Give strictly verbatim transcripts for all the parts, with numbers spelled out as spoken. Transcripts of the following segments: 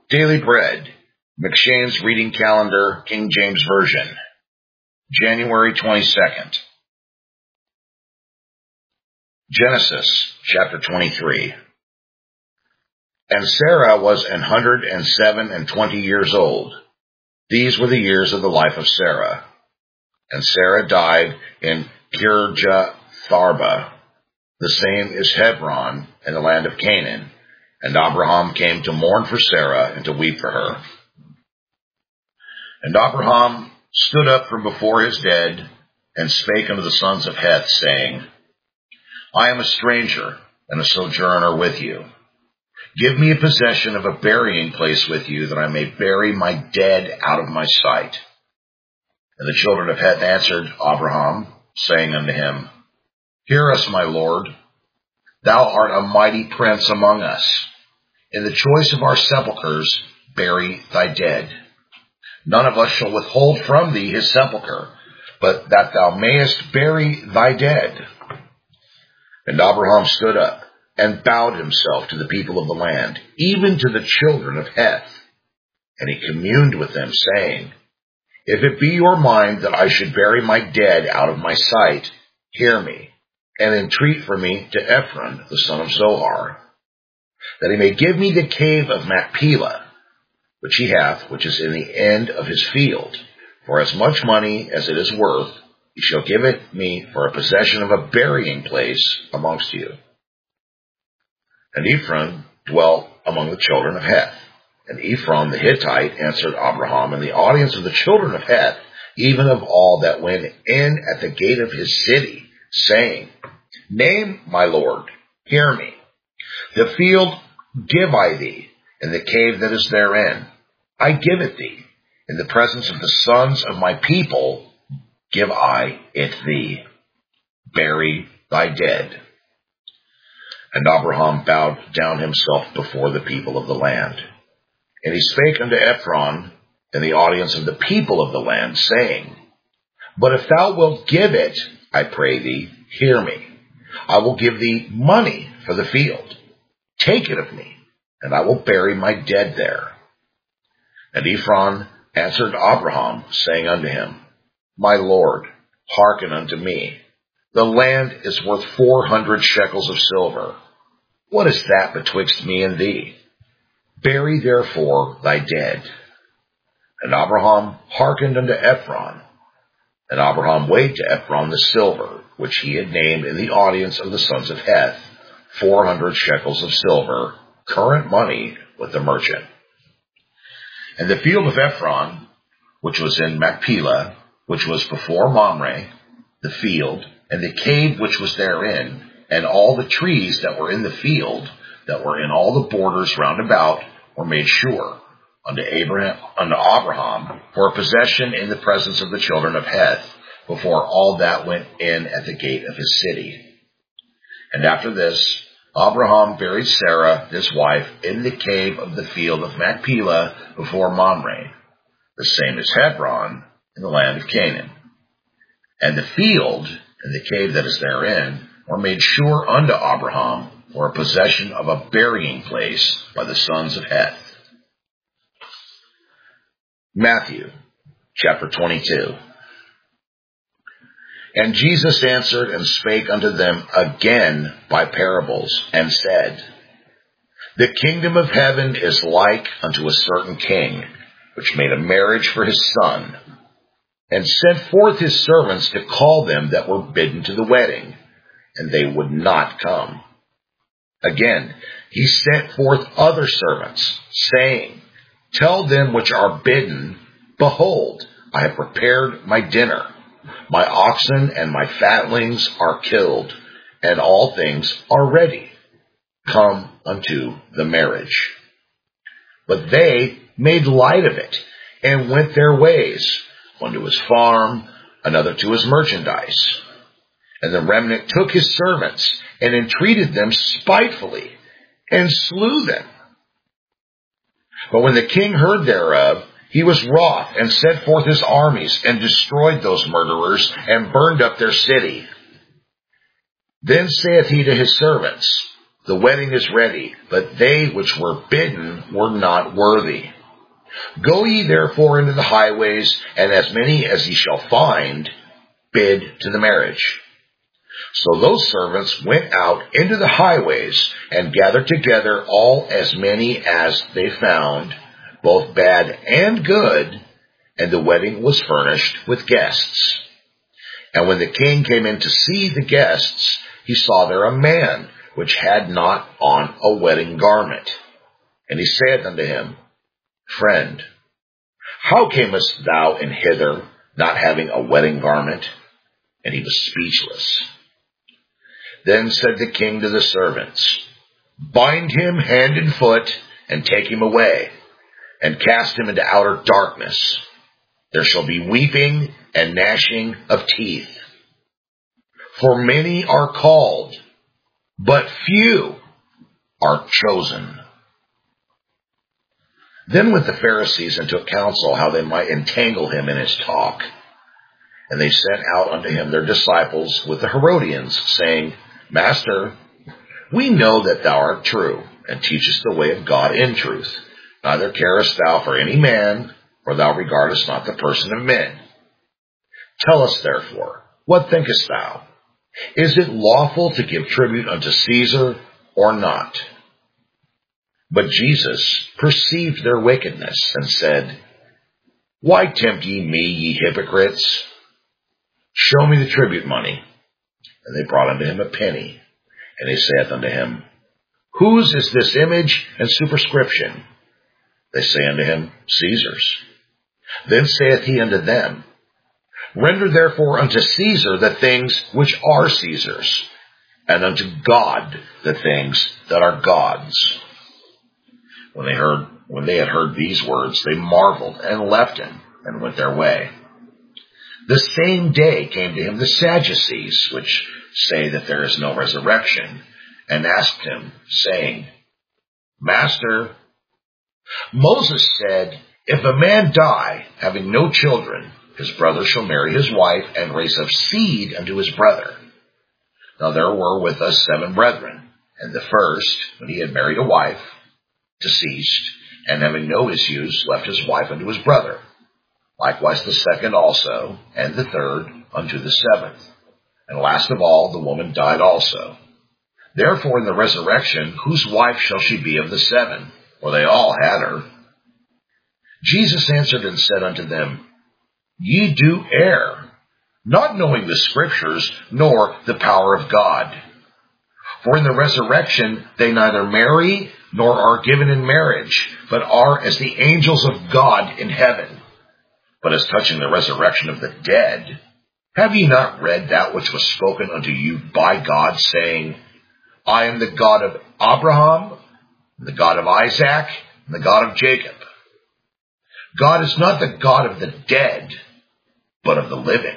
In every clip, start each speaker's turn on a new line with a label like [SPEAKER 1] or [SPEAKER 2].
[SPEAKER 1] Daily Bread, McShane's Reading Calendar, King James Version, January twenty-second. Genesis, chapter twenty-three. And Sarah was an hundred and seven and twenty years old. These were the years of the life of Sarah. And Sarah died in Kirjatharba. The same is Hebron in the land of Canaan. And Abraham came to mourn for Sarah and to weep for her. And Abraham stood up from before his dead and spake unto the sons of Heth, saying, I am a stranger and a sojourner with you. Give me a possession of a burying place with you, that I may bury my dead out of my sight. And the children of Heth answered Abraham, saying unto him, Hear us, my lord. Thou art a mighty prince among us. In the choice of our sepulchres bury thy dead. None of us shall withhold from thee his sepulchre, but that thou mayest bury thy dead. And Abraham stood up and bowed himself to the people of the land, even to the children of Heth. And he communed with them, saying, If it be your mind that I should bury my dead out of my sight, hear me, and entreat for me to Ephron, the son of Zohar, that he may give me the cave of Machpelah, which he hath, which is in the end of his field. For as much money as it is worth, he shall give it me for a possession of a burying place amongst you. And Ephron dwelt among the children of Heth. And Ephron the Hittite answered Abraham in the audience of the children of Heth, even of all that went in at the gate of his city, saying, Name, my lord, hear me. The field give I thee, and the cave that is therein. I give it thee. In the presence of the sons of my people give I it thee. Bury thy dead. And Abraham bowed down himself before the people of the land. And he spake unto Ephron in the audience of the people of the land, saying, But if thou wilt give it, I pray thee, hear me. I will give thee money for the field. Take it of me, and I will bury my dead there. And Ephron answered Abraham, saying unto him, My lord, hearken unto me. The land is worth four hundred shekels of silver. What is that betwixt me and thee? Bury therefore thy dead. And Abraham hearkened unto Ephron. And Abraham weighed to Ephron the silver, which he had named in the audience of the sons of Heth, four hundred shekels of silver, current money with the merchant. And the field of Ephron, which was in Machpelah, which was before Mamre, the field, and the cave which was therein, and all the trees that were in the field, that were in all the borders round about, were made sure unto Abraham, unto Abraham for a possession in the presence of the children of Heth, before all that went in at the gate of his city. And after this, Abraham buried Sarah, his wife, in the cave of the field of Machpelah before Mamre. The same is Hebron in the land of Canaan. And the field and the cave that is therein were made sure unto Abraham for a possession of a burying place by the sons of Heth. Matthew, chapter twenty-two. And Jesus answered and spake unto them again by parables, and said, The kingdom of heaven is like unto a certain king, which made a marriage for his son, and sent forth his servants to call them that were bidden to the wedding, and they would not come. Again, he sent forth other servants, saying, Tell them which are bidden, Behold, I have prepared my dinner. My oxen and my fatlings are killed, and all things are ready. Come unto the marriage. But they made light of it, and went their ways, one to his farm, another to his merchandise. And the remnant took his servants, and entreated them spitefully, and slew them. But when the king heard thereof, he was wroth, and sent forth his armies, and destroyed those murderers, and burned up their city. Then saith he to his servants, the wedding is ready, but they which were bidden were not worthy. Go ye therefore into the highways, and as many as ye shall find, bid to the marriage. So those servants went out into the highways, and gathered together all as many as they found, both bad and good, and the wedding was furnished with guests. And when the king came in to see the guests, he saw there a man which had not on a wedding garment. And he said unto him, Friend, how camest thou in hither, not having a wedding garment? And he was speechless. Then said the king to the servants, Bind him hand and foot, and take him away, and cast him into outer darkness. There shall be weeping and gnashing of teeth. For many are called, but few are chosen. Then went the Pharisees and took counsel how they might entangle him in his talk. And they sent out unto him their disciples with the Herodians, saying, Master, we know that thou art true, and teachest the way of God in truth. Neither carest thou for any man, for thou regardest not the person of men. Tell us therefore, what thinkest thou? Is it lawful to give tribute unto Caesar, or not? But Jesus perceived their wickedness, and said, Why tempt ye me, ye hypocrites? Show me the tribute money. And they brought unto him a penny. And he saith unto him, Whose is this image and superscription? They say unto him, Caesar's. Then saith he unto them, Render therefore unto Caesar the things which are Caesar's, and unto God the things that are God's. When they heard, when they had heard these words, they marveled and left him and went their way. The same day came to him the Sadducees, which say that there is no resurrection, and asked him, saying, Master, Moses said, If a man die, having no children, his brother shall marry his wife, and raise up seed unto his brother. Now there were with us seven brethren, and the first, when he had married a wife, deceased, and having no issues, left his wife unto his brother. Likewise the second also, and the third unto the seventh. And last of all, the woman died also. Therefore in the resurrection, whose wife shall she be of the seven? For they all had her. Jesus answered and said unto them, Ye do err, not knowing the Scriptures, nor the power of God. For in the resurrection they neither marry, nor are given in marriage, but are as the angels of God in heaven. But as touching the resurrection of the dead, have ye not read that which was spoken unto you by God, saying, I am the God of Abraham, the God of Isaac, and the God of Jacob. God is not the God of the dead, but of the living.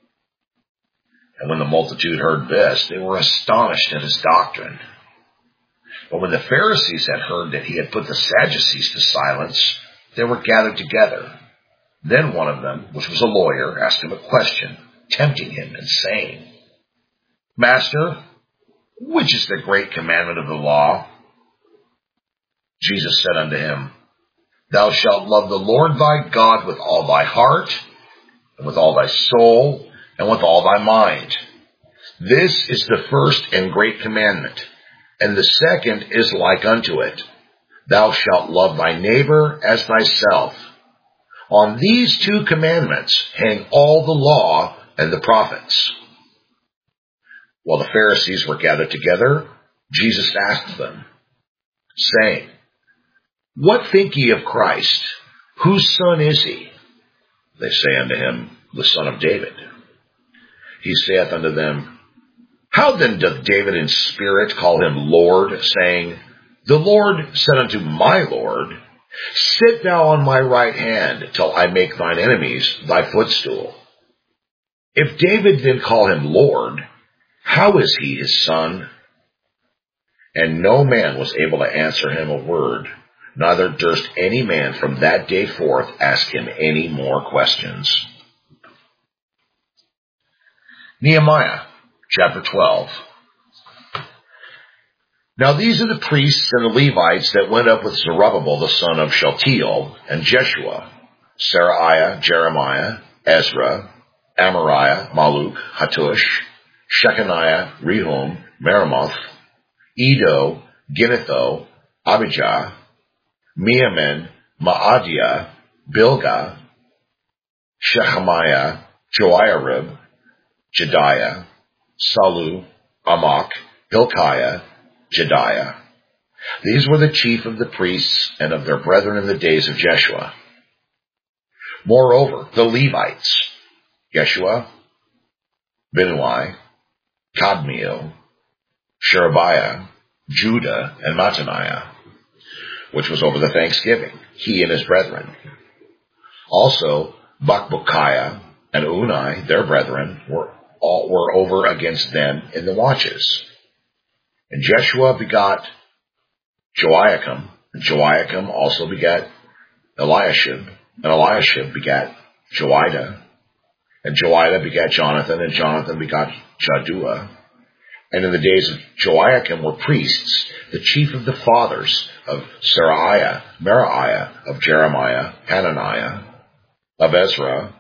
[SPEAKER 1] And when the multitude heard this, they were astonished at his doctrine. But when the Pharisees had heard that he had put the Sadducees to silence, they were gathered together. Then one of them, which was a lawyer, asked him a question, tempting him and saying, Master, which is the great commandment of the law? Jesus said unto him, Thou shalt love the Lord thy God with all thy heart, and with all thy soul, and with all thy mind. This is the first and great commandment, and the second is like unto it. Thou shalt love thy neighbor as thyself. On these two commandments hang all the law and the prophets. While the Pharisees were gathered together, Jesus asked them, saying, What think ye of Christ? Whose son is he? They say unto him, The son of David. He saith unto them, How then doth David in spirit call him Lord, saying, The Lord said unto my Lord, Sit thou on my right hand, till I make thine enemies thy footstool. If David then call him Lord, how is he his son? And no man was able to answer him a word, neither durst any man from that day forth ask him any more questions. Nehemiah chapter twelve. Now these are the priests and the Levites that went up with Zerubbabel the son of Shealtiel, and Jeshua, Seraiah, Jeremiah, Ezra, Amariah, Maluk, Hattush, Shechaniah, Rehum, Meremoth, Edo, Ginnetho, Abijah, Miamin, Maadiah, Bilgah, Shechemiah, Joiarib, Jediah, Salu, Amok, Hilkiah, Jediah. These were the chief of the priests and of their brethren in the days of Jeshua. Moreover, the Levites, Yeshua, Binnui, Kadmiel, Sherebiah, Judah, and Mattaniah, which was over the thanksgiving, he and his brethren. Also, Bakbukiah and Unai, their brethren, were all were over against them in the watches. And Jeshua begot Joiakim, and Joiakim also begat Eliashib, and Eliashib begat Joiada, and Joiada begat Jonathan, and Jonathan begot Jaddua. And in the days of Joiakim were priests, the chief of the fathers of Seraiah, Meraiah, of Jeremiah, Hananiah, of Ezra,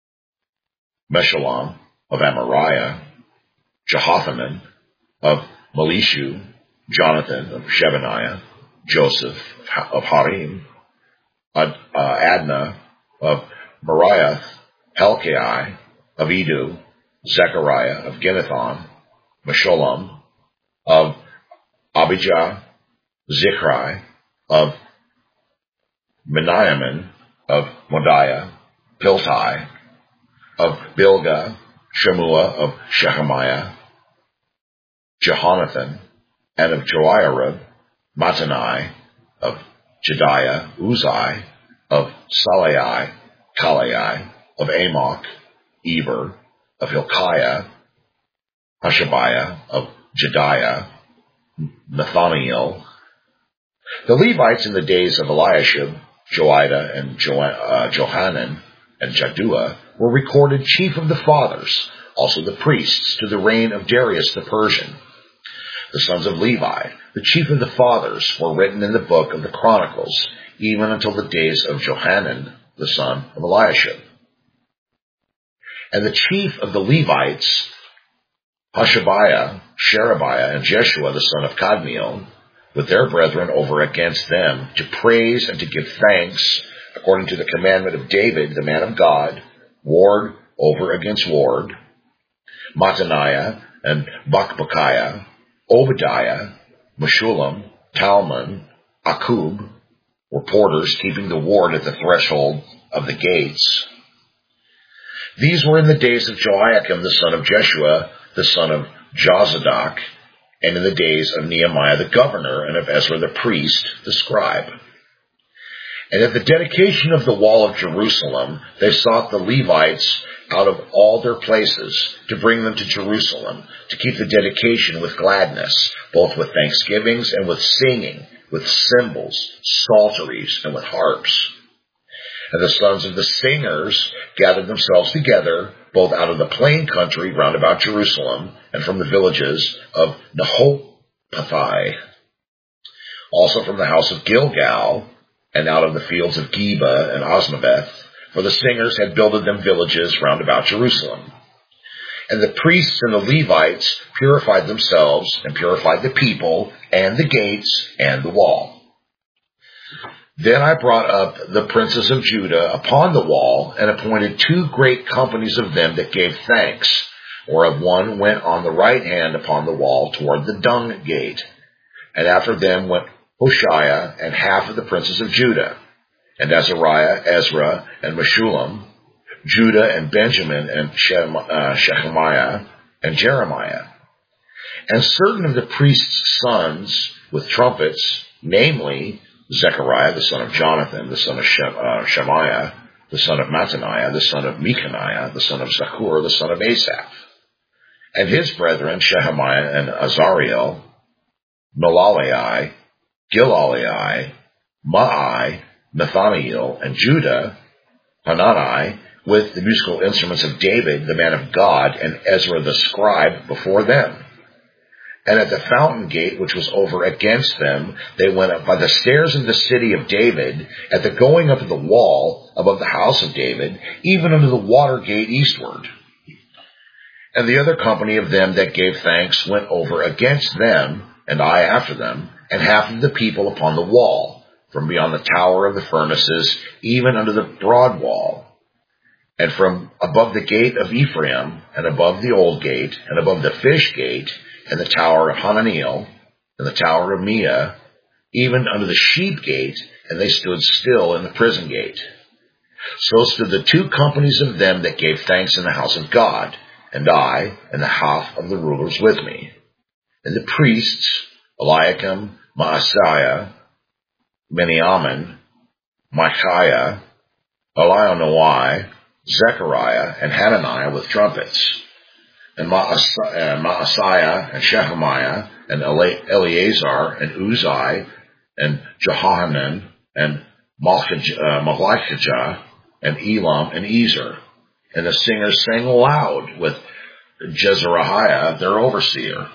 [SPEAKER 1] Meshullam, of Amariah, Jehothanan, of Melishu, Jonathan, of Shebaniah, Joseph, of Harim, Ad, uh, Adnah, of Moriath, Helkai, of Edu, Zechariah, of Ginnethon, Meshullam, of Abijah, Zichri, of Meniamin, of Modiah, Piltai, of Bilgah, Shemua, of Shechemiah, Jehonathan, and of Joiarib, Mattanai, of Jediah, Uzai, of Salai, Kalai, of Amok, Eber, of Hilkiah, Hashabiah, of Jediah, Nathaniel. The Levites in the days of Eliashib, Joiada, and jo- uh, Johanan, and Jaddua were recorded chief of the fathers, also the priests, to the reign of Darius the Persian. The sons of Levi, the chief of the fathers, were written in the book of the Chronicles, even until the days of Johanan, the son of Eliashib. And the chief of the Levites, Hashabiah, Sherebiah, and Jeshua, the son of Kadmiel, with their brethren over against them, to praise and to give thanks, according to the commandment of David, the man of God, ward over against ward, Mattaniah and Bakbukiah, Obadiah, Meshullam, Talmon, Akub, were porters keeping the ward at the threshold of the gates. These were in the days of Joiakim, the son of Jeshua, the son of Jozadak, and in the days of Nehemiah the governor, and of Ezra the priest, the scribe. And at the dedication of the wall of Jerusalem, they sought the Levites out of all their places to bring them to Jerusalem, to keep the dedication with gladness, both with thanksgivings and with singing, with cymbals, psalteries, and with harps. And the sons of the singers gathered themselves together, both out of the plain country round about Jerusalem, and from the villages of Nehopathai, also from the house of Gilgal, and out of the fields of Geba and Osnabeth, for the singers had builded them villages round about Jerusalem. And the priests and the Levites purified themselves, and purified the people, and the gates, and the wall. Then I brought up the princes of Judah upon the wall, and appointed two great companies of them that gave thanks, whereof one went on the right hand upon the wall toward the dung gate. And after them went Hoshea and half of the princes of Judah, and Azariah, Ezra, and Meshullam, Judah and Benjamin, and Shechemiah, and Jeremiah. And certain of the priests' sons with trumpets, namely Zechariah, the son of Jonathan, the son of Shemaiah, the son of Mattaniah, the son of Mechaniah, the son of Zakur, the son of Asaph, and his brethren, Shehemiah and Azariel, Melalai, Gilalai, Maai, Nathaniel, and Judah, Hanani, with the musical instruments of David, the man of God, and Ezra the scribe before them. And at the fountain gate, which was over against them, they went up by the stairs of the city of David, at the going up of the wall above the house of David, even unto the water gate eastward. And the other company of them that gave thanks went over against them, and I after them, and half of the people upon the wall, from beyond the tower of the furnaces, even unto the broad wall. And from above the gate of Ephraim, and above the old gate, and above the fish gate, and the tower of Hananiel, and the tower of Meah, even unto the sheep gate, and they stood still in the prison gate. So stood the two companies of them that gave thanks in the house of God, and I, and the half of the rulers with me. And the priests, Eliakim, Maaseiah, Miniamin, Micaiah, Elionoi, Zechariah, and Hananiah with trumpets, and Maaseiah, and Shechemiah, and Eleazar, and Uzai, and Johanan, and Malchijah, and Elam, and Ezer. And the singers sang aloud with Jezreiah, their overseer.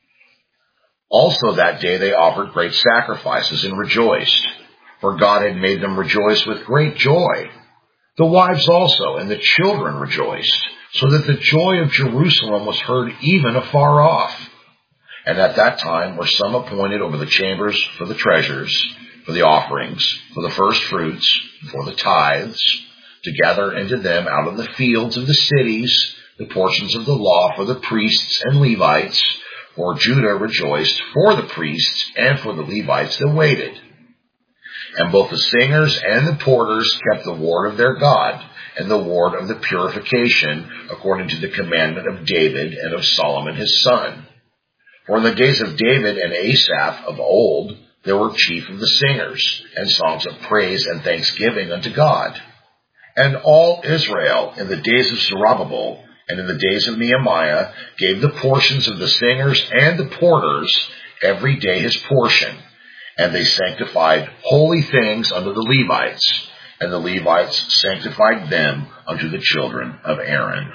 [SPEAKER 1] Also that day they offered great sacrifices and rejoiced, for God had made them rejoice with great joy. The wives also and the children rejoiced, so that the joy of Jerusalem was heard even afar off. And at that time were some appointed over the chambers for the treasures, for the offerings, for the first fruits, for the tithes, to gather into them out of the fields of the cities the portions of the law for the priests and Levites, for Judah rejoiced for the priests and for the Levites that waited. And both the singers and the porters kept the ward of their God, and the ward of the purification, according to the commandment of David and of Solomon his son. For in the days of David and Asaph of old, there were chief of the singers, and songs of praise and thanksgiving unto God. And all Israel, in the days of Zerubbabel, and in the days of Nehemiah, gave the portions of the singers and the porters every day his portion. And they sanctified holy things unto the Levites, and the Levites sanctified them unto the children of Aaron.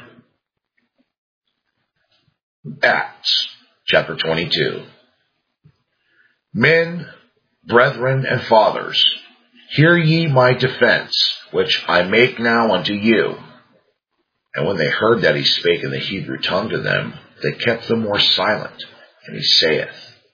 [SPEAKER 1] Acts chapter twenty-two. Men, brethren, and fathers, hear ye my defense, which I make now unto you. And when they heard that he spake in the Hebrew tongue to them, they kept the more silent. And he saith,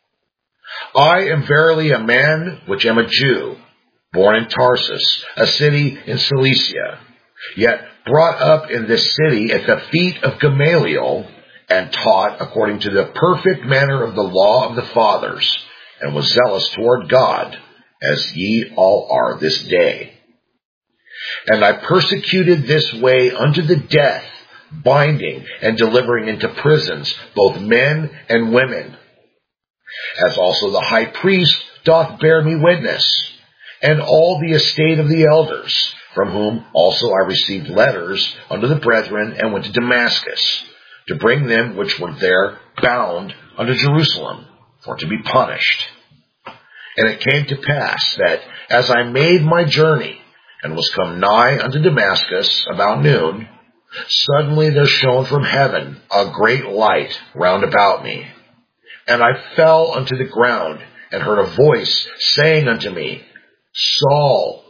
[SPEAKER 1] I am verily a man which am a Jew, born in Tarsus, a city in Cilicia, yet brought up in this city at the feet of Gamaliel, and taught according to the perfect manner of the law of the fathers, and was zealous toward God, as ye all are this day. And I persecuted this way unto the death, binding and delivering into prisons both men and women, as also the high priest doth bear me witness, and all the estate of the elders, from whom also I received letters unto the brethren, and went to Damascus, to bring them which were there bound unto Jerusalem, for to be punished. And it came to pass that, as I made my journey, and was come nigh unto Damascus about noon, suddenly there shone from heaven a great light round about me. And I fell unto the ground, and heard a voice saying unto me, Saul,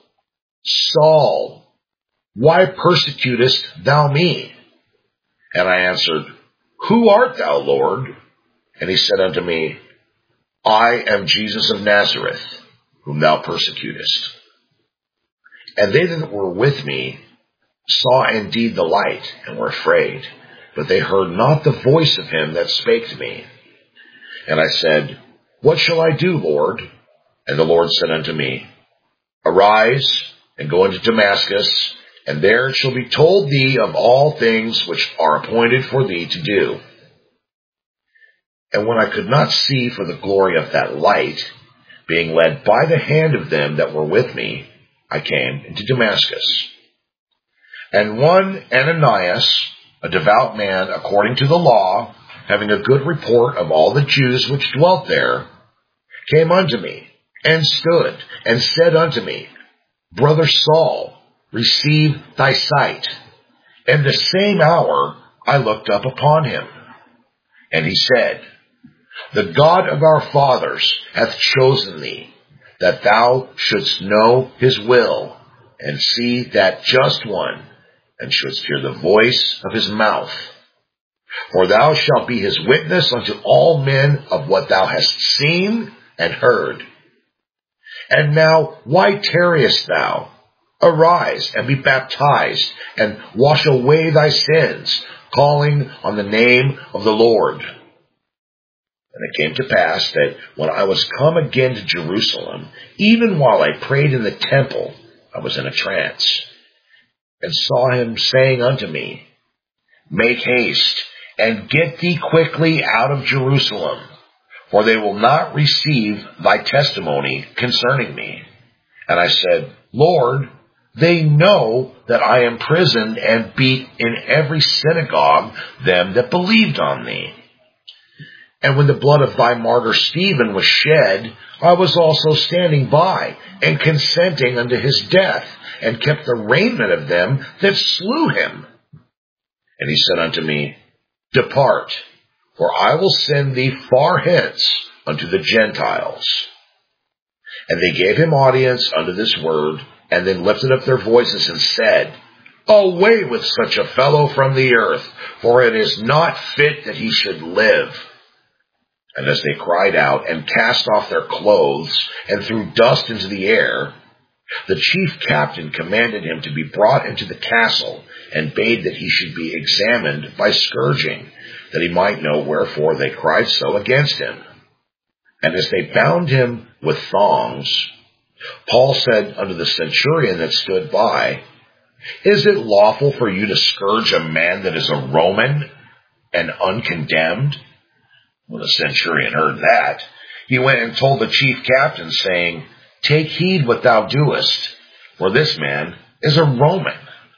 [SPEAKER 1] Saul, why persecutest thou me? And I answered, Who art thou, Lord? And he said unto me, I am Jesus of Nazareth, whom thou persecutest. And they that were with me saw indeed the light, and were afraid, but they heard not the voice of him that spake to me. And I said, What shall I do, Lord? And the Lord said unto me, Arise, and go into Damascus, and there it shall be told thee of all things which are appointed for thee to do. And when I could not see for the glory of that light, being led by the hand of them that were with me, I came into Damascus. And one Ananias, a devout man according to the law, having a good report of all the Jews which dwelt there, came unto me, and stood, and said unto me, Brother Saul, receive thy sight. And the same hour I looked up upon him. And he said, The God of our fathers hath chosen thee, that thou shouldst know his will, and see that just one, and shouldst hear the voice of his mouth. For thou shalt be his witness unto all men of what thou hast seen and heard. And now, why tarriest thou? Arise and be baptized, and wash away thy sins, calling on the name of the Lord. And it came to pass that when I was come again to Jerusalem, even while I prayed in the temple, I was in a trance, and saw him saying unto me, Make haste, and get thee quickly out of Jerusalem, for they will not receive thy testimony concerning me. And I said, Lord, they know that I imprisoned and beat in every synagogue them that believed on thee. And when the blood of thy martyr Stephen was shed, I was also standing by, and consenting unto his death, and kept the raiment of them that slew him. And he said unto me, Depart, for I will send thee far hence unto the Gentiles. And they gave him audience unto this word, and then lifted up their voices and said, Away with such a fellow from the earth, for it is not fit that he should live. And as they cried out and cast off their clothes and threw dust into the air, the chief captain commanded him to be brought into the castle, and bade that he should be examined by scourging, that he might know wherefore they cried so against him. And as they bound him with thongs, Paul said unto the centurion that stood by, Is it lawful for you to scourge a man that is a Roman and uncondemned? When the centurion heard that, he went and told the chief captain, saying, Take heed what thou doest, for this man is a Roman.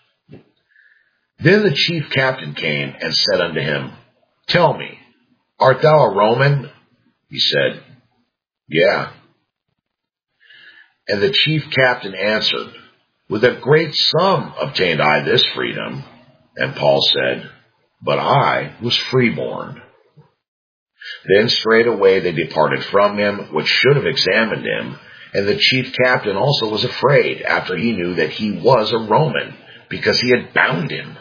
[SPEAKER 1] Then the chief captain came and said unto him, Tell me, art thou a Roman? He said, Yeah. And the chief captain answered, With a great sum obtained I this freedom. And Paul said, But I was freeborn. Then straightway they departed from him, which should have examined him. And the chief captain also was afraid, after he knew that he was a Roman, because he had bound him.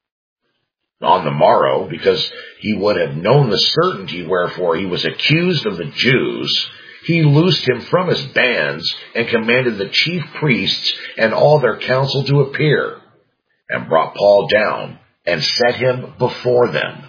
[SPEAKER 1] On the morrow, because he would have known the certainty wherefore he was accused of the Jews, he loosed him from his bands, and commanded the chief priests and all their council to appear, and brought Paul down, and set him before them.